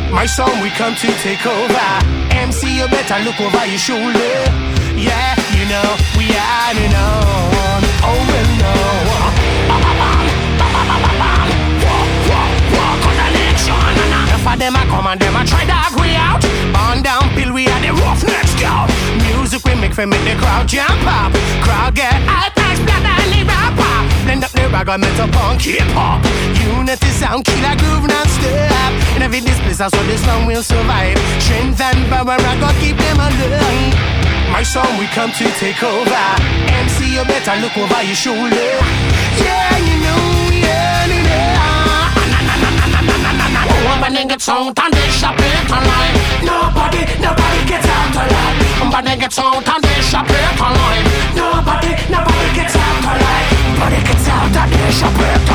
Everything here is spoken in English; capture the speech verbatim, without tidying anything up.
My song, we come to take over. M C, you better look over your shoulder. Yeah, you know, we are the known. Oh, well, no. Walk on the election. Enough of them, I come and them, I try to agree out. On down, Bill, we are the roughnecks scout. Music we make for make the crowd jump up. Crowd get hype, nice blood and the rap up. Blend up the ragga metal punk hip hop. Unity sound, killer groove non-stop. In every displace, so this song will survive. Strength and power, I gotta keep them alive. My song, we come to take over. M C, you better look over your shoulder. Yeah, you know, yeah, you know. When they get out and they shop it online. Nobody, nobody gets out alive. But they get out and they shop it online. Nobody, nobody gets out alive. But they get out and they shop it